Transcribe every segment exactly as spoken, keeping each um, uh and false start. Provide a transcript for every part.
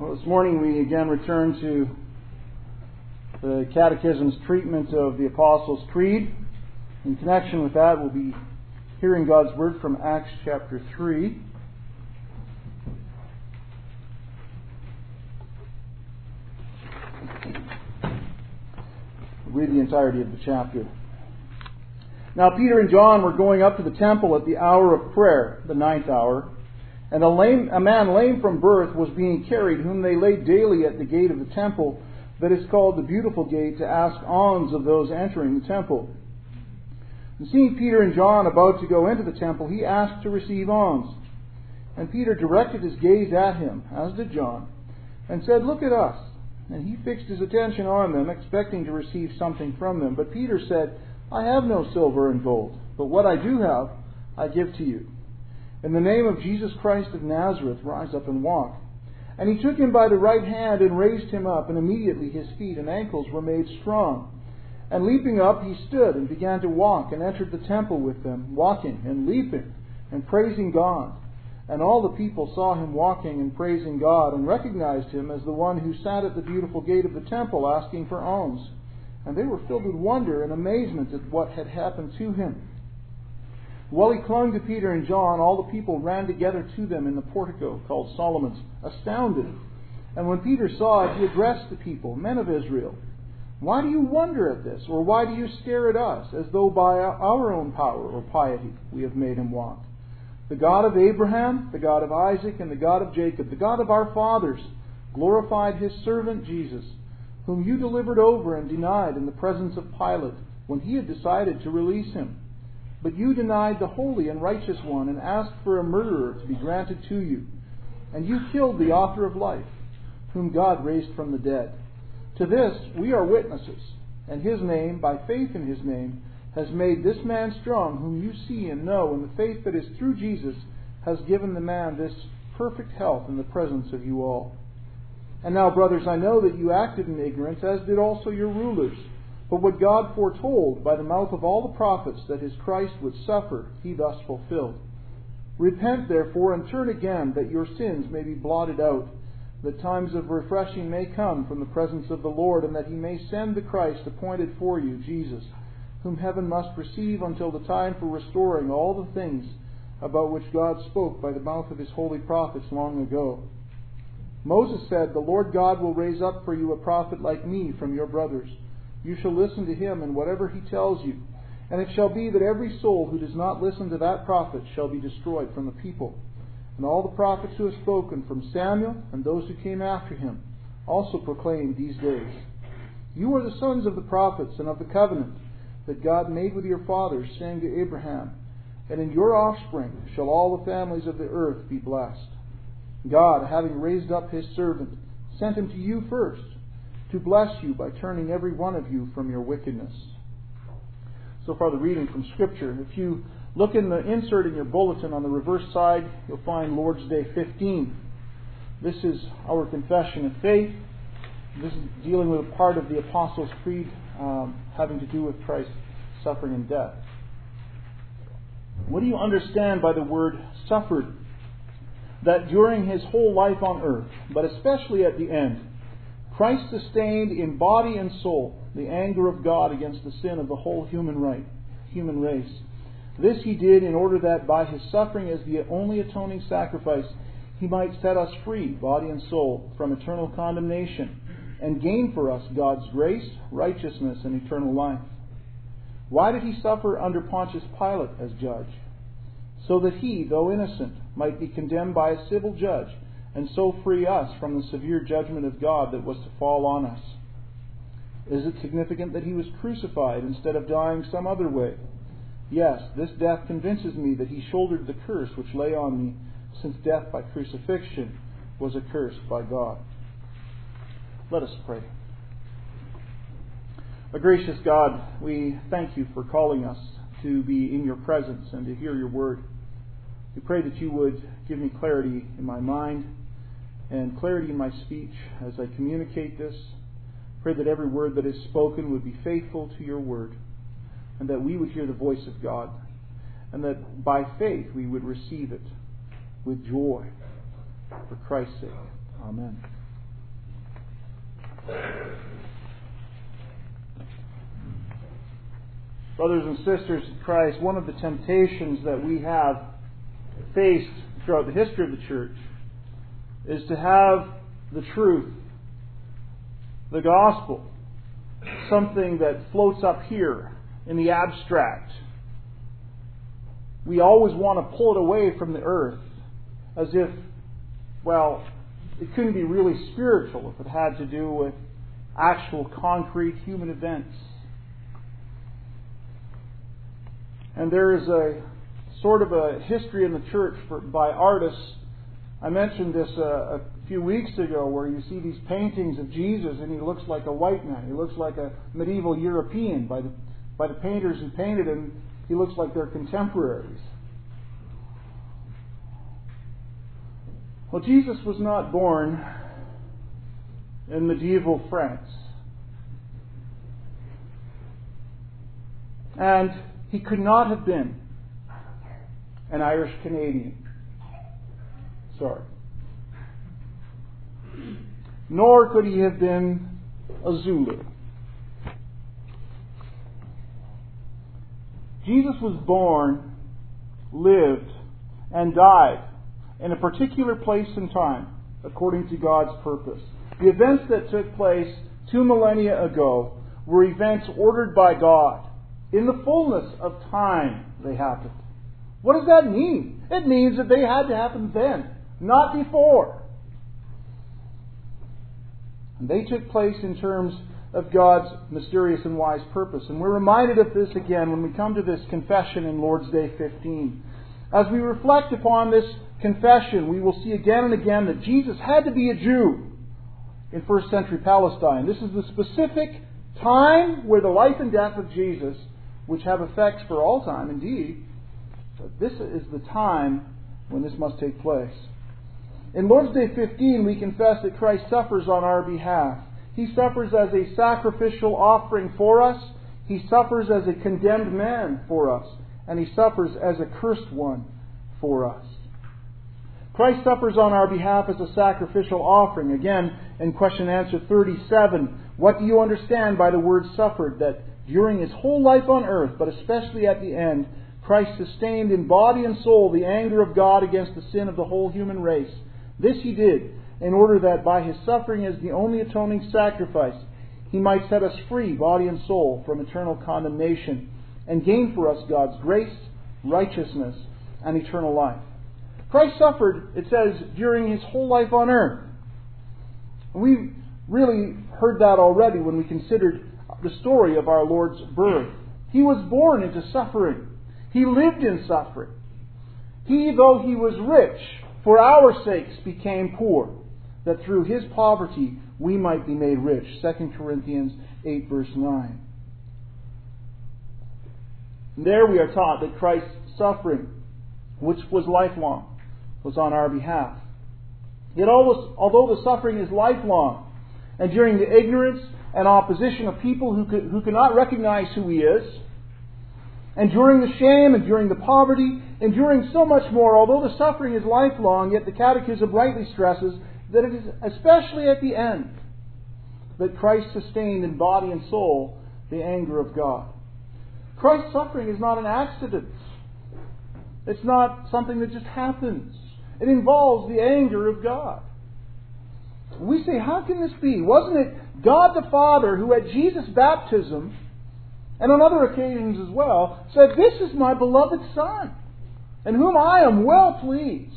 Well, this morning we again return to the Catechism's treatment of the Apostles' Creed. In connection with that, we'll be hearing God's Word from Acts chapter three. We'll read the entirety of the chapter. Now Peter and John were going up to the temple at the hour of prayer, the ninth hour. And a, lame, a man lame from birth was being carried, whom they laid daily at the gate of the temple, that is called the Beautiful Gate, to ask alms of those entering the temple. And seeing Peter and John about to go into the temple, he asked to receive alms. And Peter directed his gaze at him, as did John, and said, "Look at us." And he fixed his attention on them, expecting to receive something from them. But Peter said, "I have no silver and gold, but what I do have, I give to you. In the name of Jesus Christ of Nazareth, rise up and walk." And he took him by the right hand and raised him up, and immediately his feet and ankles were made strong. And leaping up, he stood and began to walk, and entered the temple with them, walking and leaping and praising God. And all the people saw him walking and praising God, and recognized him as the one who sat at the beautiful gate of the temple asking for alms. And they were filled with wonder and amazement at what had happened to him. While he clung to Peter and John, all the people ran together to them in the portico called Solomon's, astounded. And when Peter saw it, he addressed the people, "Men of Israel, why do you wonder at this? Or why do you stare at us, as though by our own power or piety we have made him walk? The God of Abraham, the God of Isaac, and the God of Jacob, the God of our fathers, glorified his servant Jesus, whom you delivered over and denied in the presence of Pilate, when he had decided to release him. But you denied the holy and righteous one, and asked for a murderer to be granted to you. And you killed the author of life, whom God raised from the dead. To this we are witnesses, and his name, by faith in his name, has made this man strong, whom you see and know, and the faith that is through Jesus has given the man this perfect health in the presence of you all. And now, brothers, I know that you acted in ignorance, as did also your rulers. But what God foretold by the mouth of all the prophets, that his Christ would suffer, he thus fulfilled. Repent, therefore, and turn again, that your sins may be blotted out, that times of refreshing may come from the presence of the Lord, and that he may send the Christ appointed for you, Jesus, whom heaven must receive until the time for restoring all the things about which God spoke by the mouth of his holy prophets long ago. Moses said, "The Lord God will raise up for you a prophet like me from your brothers. You shall listen to him in whatever he tells you. And it shall be that every soul who does not listen to that prophet shall be destroyed from the people. And all the prophets who have spoken, from Samuel and those who came after him, also proclaim these days. You are the sons of the prophets and of the covenant that God made with your fathers, saying to Abraham, 'And in your offspring shall all the families of the earth be blessed.' God, having raised up his servant, sent him to you first, to bless you by turning every one of you from your wickedness." So far the reading from Scripture. If you look in the insert in your bulletin on the reverse side, you'll find Lord's Day fifteen. This is our confession of faith. This is dealing with a part of the Apostles' Creed um, having to do with Christ's suffering and death. What do you understand by the word suffered? That during his whole life on earth, but especially at the end, Christ sustained in body and soul the anger of God against the sin of the whole human right, human race. This he did in order that by his suffering as the only atoning sacrifice, he might set us free, body and soul, from eternal condemnation, and gain for us God's grace, righteousness, and eternal life. Why did he suffer under Pontius Pilate as judge? So that he, though innocent, might be condemned by a civil judge, and so free us from the severe judgment of God that was to fall on us. Is it significant that he was crucified instead of dying some other way? Yes, this death convinces me that he shouldered the curse which lay on me, since death by crucifixion was a curse by God. Let us pray. O gracious God, we thank you for calling us to be in your presence and to hear your word. We pray that you would give me clarity in my mind and clarity in my speech as I communicate this. Pray that every word that is spoken would be faithful to your word, and that we would hear the voice of God, and that by faith we would receive it with joy for Christ's sake. Amen. Brothers and sisters in Christ, one of the temptations that we have faced throughout the history of the church is to have the truth, the gospel, something that floats up here in the abstract. We always want to pull it away from the earth as if, well, it couldn't be really spiritual if it had to do with actual concrete human events. And there is a sort of a history in the church for, by artists. I mentioned this uh, a few weeks ago, where you see these paintings of Jesus and he looks like a white man. He looks like a medieval European by the, by the painters who painted him. He looks like they're contemporaries. Well, Jesus was not born in medieval France. And he could not have been an Irish Canadian. Sorry. Nor could he have been a Zulu. Jesus was born, lived, and died in a particular place and time, according to God's purpose. The events that took place two millennia ago were events ordered by God. In the fullness of time, they happened. What does that mean? It means that they had to happen then, not before. And they took place in terms of God's mysterious and wise purpose. And we're reminded of this again when we come to this confession in Lord's Day fifteen. As we reflect upon this confession, we will see again and again that Jesus had to be a Jew in first century Palestine. This is the specific time where the life and death of Jesus, which have effects for all time indeed, but this is the time when this must take place. In Lord's Day fifteen, we confess that Christ suffers on our behalf. He suffers as a sacrificial offering for us. He suffers as a condemned man for us. And He suffers as a cursed one for us. Christ suffers on our behalf as a sacrificial offering. Again, in question and answer thirty-seven, what do you understand by the word suffered? That during His whole life on earth, but especially at the end, Christ sustained in body and soul the anger of God against the sin of the whole human race. This He did in order that by His suffering as the only atoning sacrifice, He might set us free, body and soul, from eternal condemnation and gain for us God's grace, righteousness, and eternal life. Christ suffered, it says, during His whole life on earth. We've really heard that already when we considered the story of our Lord's birth. He was born into suffering. He lived in suffering. He, though He was rich, for our sakes became poor, that through His poverty we might be made rich. Second Corinthians eight, verse nine. And there we are taught that Christ's suffering, which was lifelong, was on our behalf. Yet although the suffering is lifelong, and during the ignorance and opposition of people who, could, who cannot recognize who He is, and during the shame and during the poverty, and during so much more, although the suffering is lifelong, yet the Catechism rightly stresses that it is especially at the end that Christ sustained in body and soul the anger of God. Christ's suffering is not an accident. It's not something that just happens. It involves the anger of God. We say, how can this be? Wasn't it God the Father who at Jesus' baptism, and on other occasions as well, said, "This is my beloved Son, in whom I am well pleased"?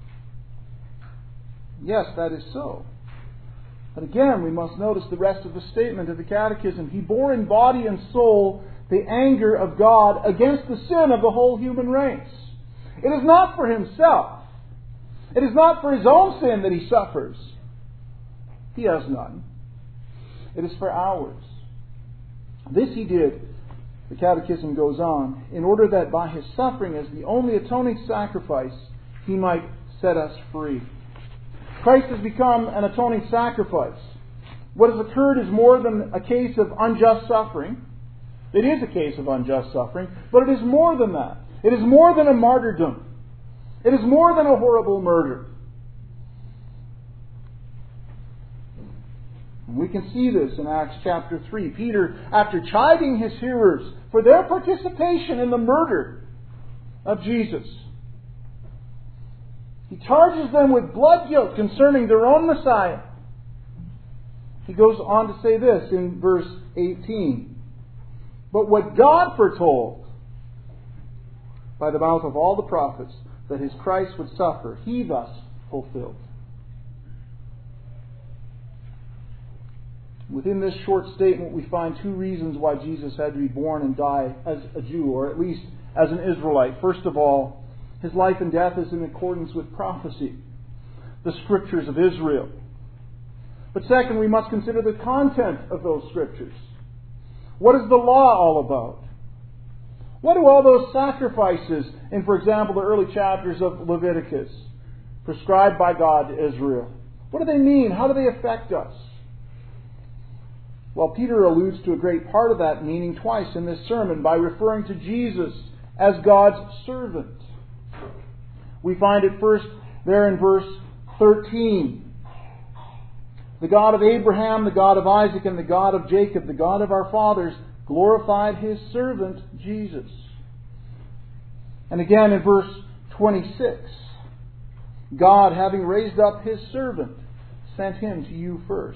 Yes, that is so. But again, we must notice the rest of the statement of the Catechism. He bore in body and soul the anger of God against the sin of the whole human race. It is not for Himself. It is not for His own sin that He suffers. He has none. It is for ours. This He did, the Catechism goes on, in order that by His suffering as the only atoning sacrifice, He might set us free. Christ has become an atoning sacrifice. What has occurred is more than a case of unjust suffering. It is a case of unjust suffering, but it is more than that. It is more than a martyrdom. It is more than a horrible murder. And we can see this in Acts chapter three. Peter, after chiding his hearers for their participation in the murder of Jesus, he charges them with blood guilt concerning their own Messiah. He goes on to say this in verse eighteen. But what God foretold by the mouth of all the prophets, that his Christ would suffer, he thus fulfilled. Within this short statement, we find two reasons why Jesus had to be born and die as a Jew, or at least as an Israelite. First of all, his life and death is in accordance with prophecy, the Scriptures of Israel. But second, we must consider the content of those Scriptures. What is the law all about? What do all those sacrifices in, for example, the early chapters of Leviticus, prescribed by God to Israel, what do they mean? How do they affect us? Well, Peter alludes to a great part of that meaning twice in this sermon by referring to Jesus as God's servant. We find it first there in verse thirteen. The God of Abraham, the God of Isaac, and the God of Jacob, the God of our fathers, glorified his servant Jesus. And again in verse twenty-six, God, having raised up his servant, sent him to you first.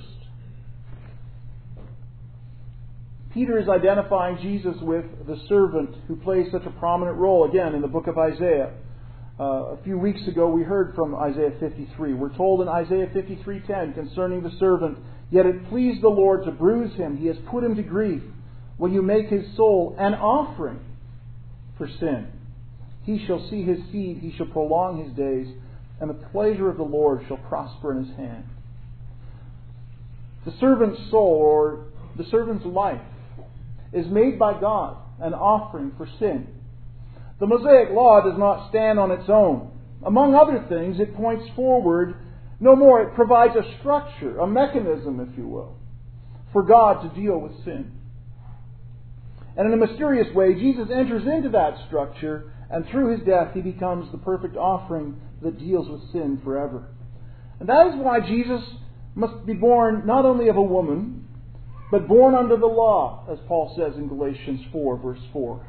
Peter is identifying Jesus with the servant who plays such a prominent role, again, in the book of Isaiah. Uh, a few weeks ago we heard from Isaiah fifty-three. We're told in Isaiah fifty-three ten concerning the servant, "Yet it pleased the Lord to bruise him. He has put him to grief. Will you make his soul an offering for sin? He shall see his seed. He shall prolong his days. And the pleasure of the Lord shall prosper in his hand." The servant's soul, or the servant's life, is made by God an offering for sin. The Mosaic Law does not stand on its own. Among other things, it points forward. No more, it provides a structure, a mechanism, if you will, for God to deal with sin. And in a mysterious way, Jesus enters into that structure, and through his death, he becomes the perfect offering that deals with sin forever. And that is why Jesus must be born not only of a woman, but born under the law, as Paul says in Galatians four, verse four.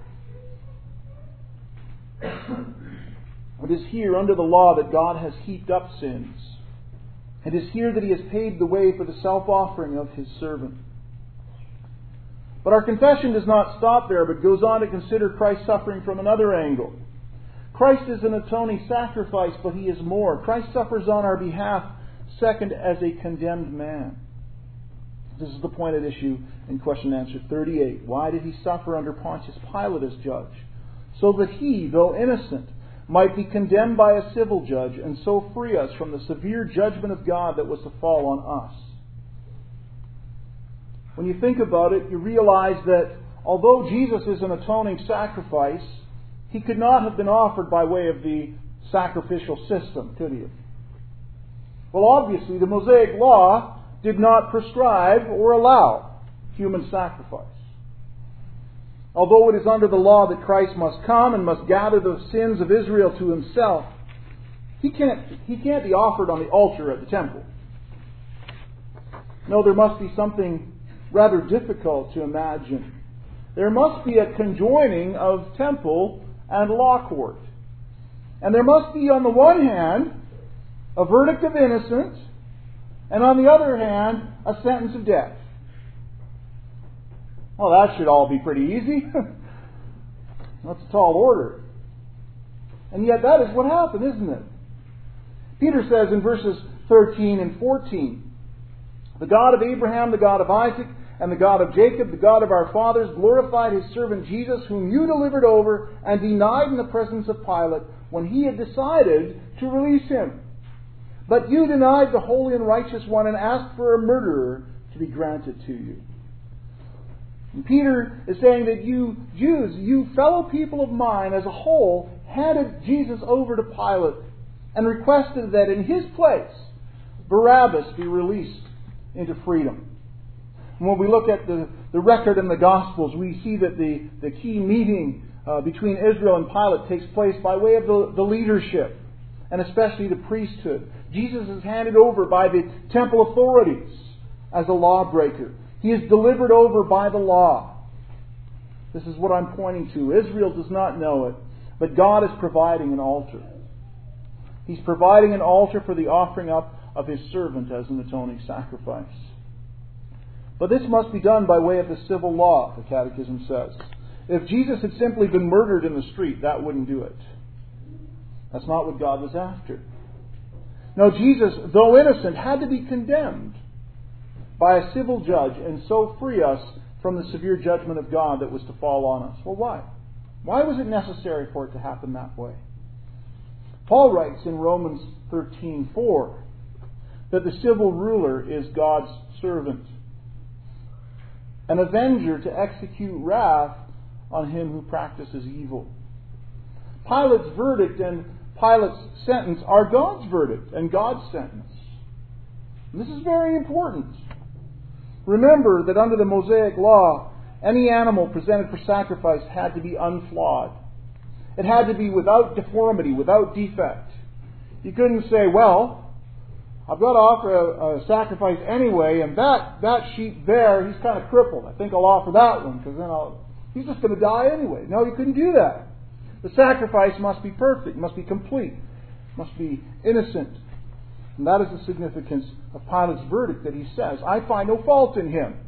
It is here under the law that God has heaped up sins. It is here that he has paved the way for the self-offering of his servant. But our confession does not stop there, but goes on to consider Christ's suffering from another angle. Christ is an atoning sacrifice, but he is more. Christ suffers on our behalf, second, as a condemned man. This is the point at issue in question and answer thirty-eight. Why did he suffer under Pontius Pilate as judge? So that he, though innocent, might be condemned by a civil judge, and so free us from the severe judgment of God that was to fall on us. When you think about it, you realize that although Jesus is an atoning sacrifice, he could not have been offered by way of the sacrificial system, could he? Well, obviously, the Mosaic Law did not prescribe or allow human sacrifice. Although it is under the law that Christ must come and must gather the sins of Israel to himself, he can't, he can't be offered on the altar at the temple. No, there must be something rather difficult to imagine. There must be a conjoining of temple and law court. And there must be, on the one hand, a verdict of innocence, and on the other hand, a sentence of death. Well, that should all be pretty easy. That's a tall order. And yet that is what happened, isn't it? Peter says in verses thirteen and fourteen, "The God of Abraham, the God of Isaac, and the God of Jacob, the God of our fathers, glorified his servant Jesus, whom you delivered over and denied in the presence of Pilate when he had decided to release him. But you denied the holy and righteous one and asked for a murderer to be granted to you." And Peter is saying that you Jews, you fellow people of mine as a whole, handed Jesus over to Pilate and requested that in his place Barabbas be released into freedom. And when we look at the, the record in the Gospels, we see that the, the key meeting uh, between Israel and Pilate takes place by way of the, the leadership, and especially the priesthood. Jesus is handed over by the temple authorities as a lawbreaker. He is delivered over by the law. This is what I'm pointing to. Israel does not know it, but God is providing an altar. He's providing an altar for the offering up of His servant as an atoning sacrifice. But this must be done by way of the civil law, the Catechism says. If Jesus had simply been murdered in the street, that wouldn't do it. That's not what God was after. No, Jesus, though innocent, had to be condemned by a civil judge and so free us from the severe judgment of God that was to fall on us. Well, why? Why was it necessary for it to happen that way? Paul writes in Romans thirteen four that the civil ruler is God's servant, an avenger to execute wrath on him who practices evil. Pilate's verdict and Pilate's sentence are God's verdict and God's sentence. And this is very important. Remember that under the Mosaic law, any animal presented for sacrifice had to be unflawed. It had to be without deformity, without defect. You couldn't say, well, I've got to offer a, a sacrifice anyway, and that, that sheep there, he's kind of crippled. I think I'll offer that one, because then I'll, he's just going to die anyway. No, you couldn't do that. The sacrifice must be perfect, must be complete, must be innocent. And that is the significance of Pilate's verdict, that he says, I find no fault in him.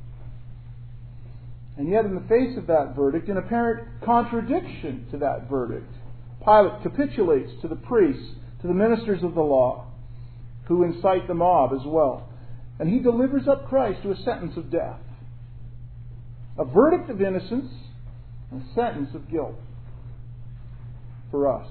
And yet in the face of that verdict, in apparent contradiction to that verdict, Pilate capitulates to the priests, to the ministers of the law, who incite the mob as well. And he delivers up Christ to a sentence of death. A verdict of innocence and a sentence of guilt for us.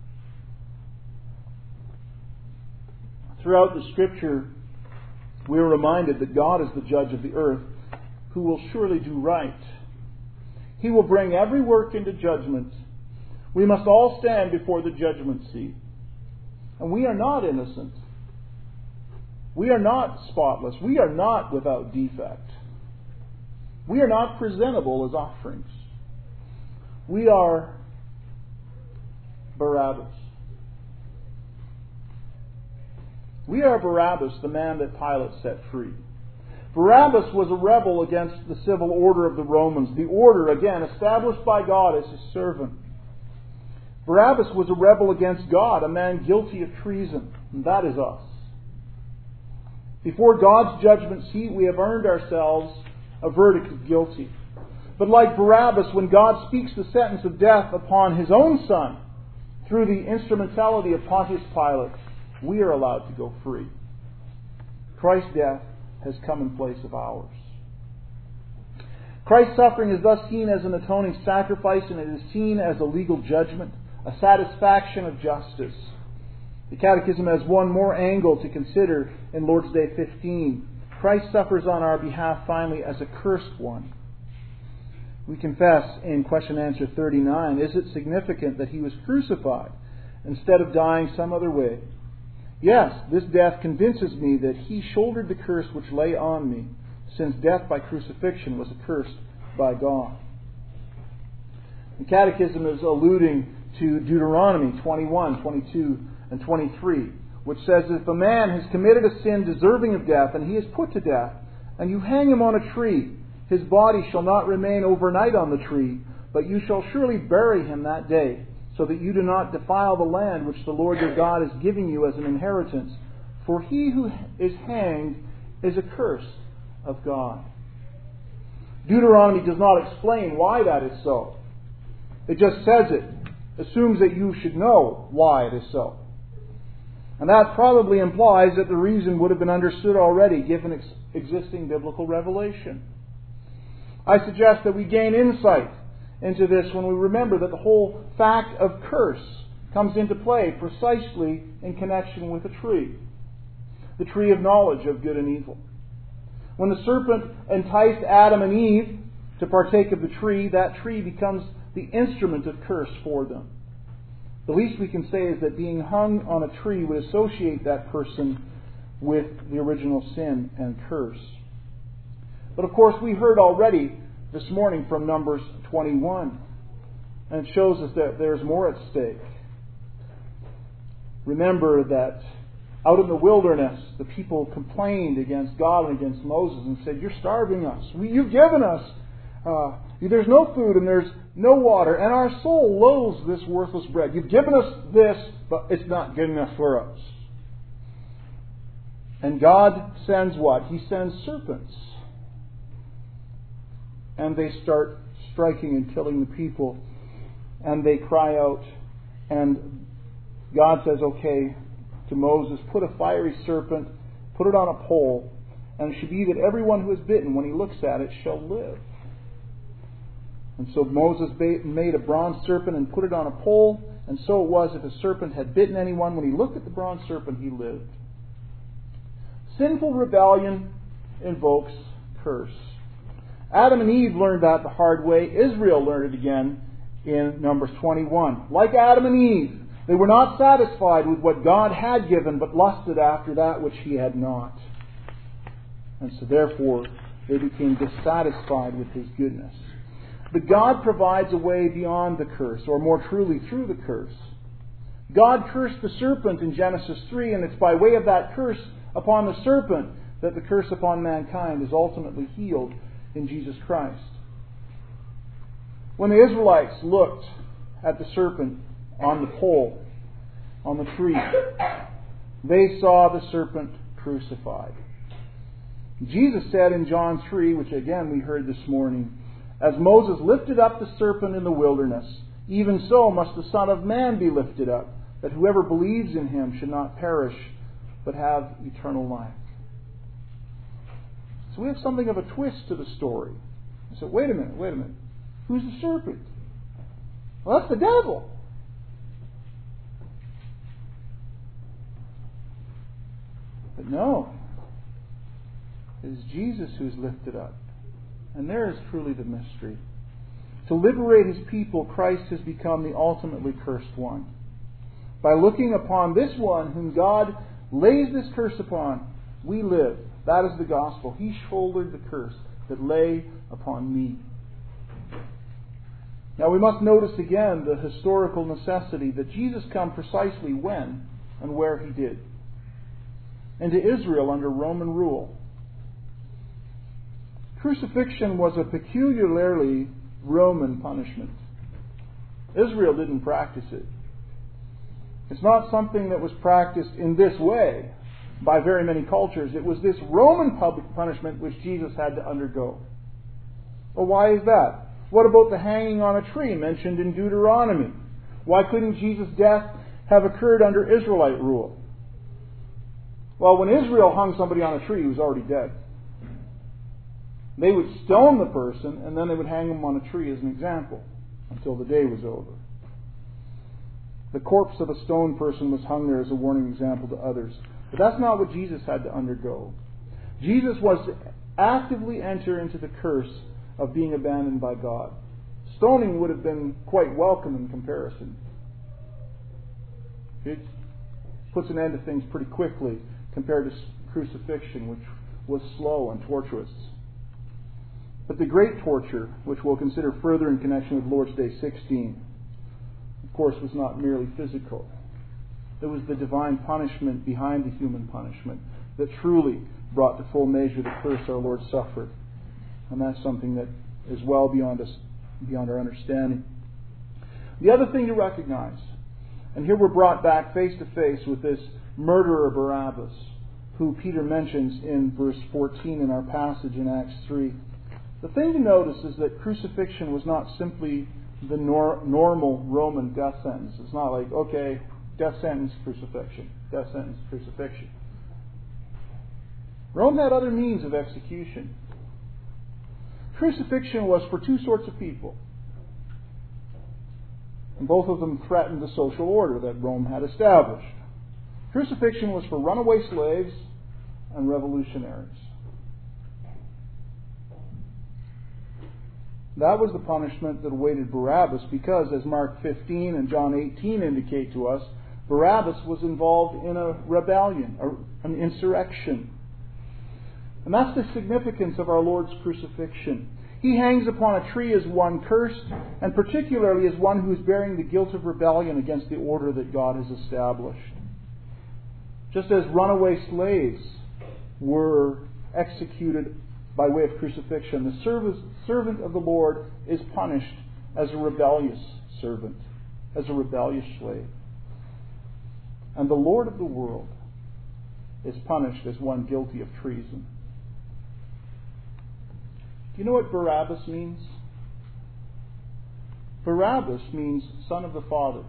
Throughout the Scripture, we are reminded that God is the judge of the earth, who will surely do right. He will bring every work into judgment. We must all stand before the judgment seat. And we are not innocent. We are not spotless. We are not without defect. We are not presentable as offerings. We are Barabbas. We are Barabbas, the man that Pilate set free. Barabbas was a rebel against the civil order of the Romans, the order, again, established by God as His servant. Barabbas was a rebel against God, a man guilty of treason, and that is us. Before God's judgment seat, we have earned ourselves a verdict of guilty. But like Barabbas, when God speaks the sentence of death upon His own Son, through the instrumentality of Pontius Pilate, we are allowed to go free. Christ's death has come in place of ours. Christ's suffering is thus seen as an atoning sacrifice, and it is seen as a legal judgment, a satisfaction of justice. The Catechism has one more angle to consider in Lord's Day fifteen. Christ suffers on our behalf finally as a cursed one. We confess in question answer thirty-nine, is it significant that He was crucified instead of dying some other way? Yes, this death convinces me that He shouldered the curse which lay on me, since death by crucifixion was accursed by God. The Catechism is alluding to Deuteronomy twenty-one, twenty-two, and twenty-three, which says, if a man has committed a sin deserving of death, and he is put to death, and you hang him on a tree, his body shall not remain overnight on the tree, but you shall surely bury him that day, so that you do not defile the land which the Lord your God is giving you as an inheritance. For he who is hanged is accursed of God. Deuteronomy does not explain why that is so. It just says it, assumes that you should know why it is so. And that probably implies that the reason would have been understood already, given ex- existing biblical revelation. I suggest that we gain insight into this when we remember that the whole fact of curse comes into play precisely in connection with a tree. The tree of knowledge of good and evil. When the serpent enticed Adam and Eve to partake of the tree, that tree becomes the instrument of curse for them. The least we can say is that being hung on a tree would associate that person with the original sin and curse. But of course we heard already this morning from Numbers twenty-one. And it shows us that there's more at stake. Remember that Out in the wilderness, the people complained against God and against Moses and said, "You're starving us. We, you've given us. Uh, there's no food and there's no water, and our soul loathes this worthless bread. You've given us this, but it's not good enough for us." And God sends what? He sends serpents. And they start striking and killing the people. And they cry out. And God says, okay, to Moses, put a fiery serpent, put it on a pole, and it should be that everyone who is bitten, when he looks at it, shall live. And so Moses made a bronze serpent and put it on a pole, and so it was if a serpent had bitten anyone, when he looked at the bronze serpent, he lived. Sinful rebellion invokes curse. Adam and Eve learned that the hard way. Israel learned it again in Numbers twenty-one. Like Adam and Eve, they were not satisfied with what God had given, but lusted after that which He had not. And so therefore, they became dissatisfied with His goodness. But God provides a way beyond the curse, or more truly, through the curse. God cursed the serpent in Genesis three, and it's by way of that curse upon the serpent that the curse upon mankind is ultimately healed in Jesus Christ. When the Israelites looked at the serpent on the pole, on the tree, they saw the serpent crucified. Jesus said in John three, which again we heard this morning, "As Moses lifted up the serpent in the wilderness, even so must the Son of Man be lifted up, that whoever believes in Him should not perish, but have eternal life." So we have something of a twist to the story. I said, wait a minute, wait a minute. Who's the serpent? Well, that's the devil. But no. It is Jesus who's lifted up. And there is truly the mystery. To liberate His people, Christ has become the ultimately cursed one. By looking upon this one whom God lays this curse upon, we live. That is the gospel. He shouldered the curse that lay upon me. Now we must notice again the historical necessity that Jesus come precisely when and where He did. Into Israel under Roman rule. Crucifixion was a peculiarly Roman punishment. Israel didn't practice it. It's not something that was practiced in this way by very many cultures. It was this Roman public punishment which Jesus had to undergo. Well, why is that? What about the hanging on a tree mentioned in Deuteronomy? Why couldn't Jesus' death have occurred under Israelite rule? Well, when Israel hung somebody on a tree, he was already dead. They would stone the person, and then they would hang him on a tree as an example until the day was over. The corpse of a stoned person was hung there as a warning example to others. But that's not what Jesus had to undergo. Jesus was to actively enter into the curse of being abandoned by God. Stoning would have been quite welcome in comparison. It puts an end to things pretty quickly compared to crucifixion, which was slow and torturous. But the great torture, which we'll consider further in connection with Lord's Day sixteen, of course, was not merely physical. It was the divine punishment behind the human punishment that truly brought to full measure the curse our Lord suffered. And that's something that is well beyond us, beyond our understanding. The other thing to recognize, and here we're brought back face to face with this murderer Barabbas, who Peter mentions in verse fourteen in our passage in Acts three. The thing to notice is that crucifixion was not simply the nor- normal Roman death sentence. It's not like, okay, death sentence, crucifixion. Death sentence, crucifixion. Rome had other means of execution. Crucifixion was for two sorts of people. And both of them threatened the social order that Rome had established. Crucifixion was for runaway slaves and revolutionaries. That was the punishment that awaited Barabbas because, as Mark fifteen and John eighteen indicate to us, Barabbas was involved in a rebellion, an insurrection. And that's the significance of our Lord's crucifixion. He hangs upon a tree as one cursed, and particularly as one who is bearing the guilt of rebellion against the order that God has established. Just as runaway slaves were executed by way of crucifixion, the servant of the Lord is punished as a rebellious servant, as a rebellious slave. And the Lord of the world is punished as one guilty of treason. Do you know what Barabbas means? Barabbas means son of the Father.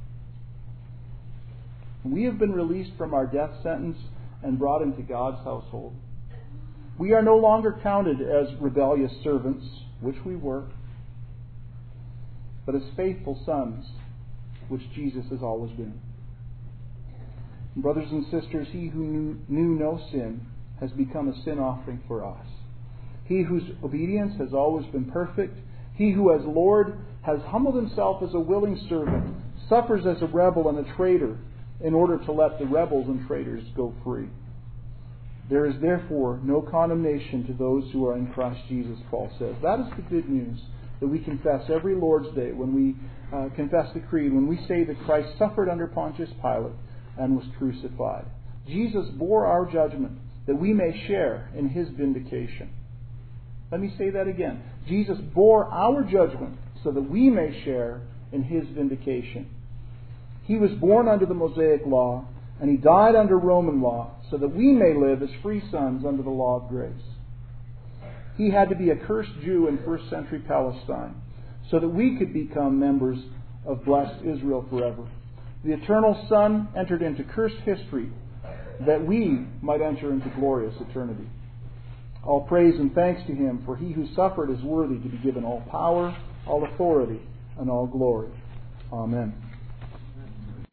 We have been released from our death sentence and brought into God's household. We are no longer counted as rebellious servants, which we were, but as faithful sons, which Jesus has always been. And brothers and sisters, he who knew, knew no sin has become a sin offering for us. He whose obedience has always been perfect, he who as Lord has humbled himself as a willing servant, suffers as a rebel and a traitor in order to let the rebels and traitors go free. There is therefore no condemnation to those who are in Christ Jesus, Paul says. That is the good news that we confess every Lord's Day when we uh, confess the Creed, when we say that Christ suffered under Pontius Pilate and was crucified. Jesus bore our judgment that we may share in his vindication. Let me say that again. Jesus bore our judgment so that we may share in his vindication. He was born under the Mosaic law, and he died under Roman law, so that we may live as free sons under the law of grace. He had to be a cursed Jew in first century Palestine, so that we could become members of blessed Israel forever. The eternal Son entered into cursed history, that we might enter into glorious eternity. All praise and thanks to him, for he who suffered is worthy to be given all power, all authority, and all glory. Amen.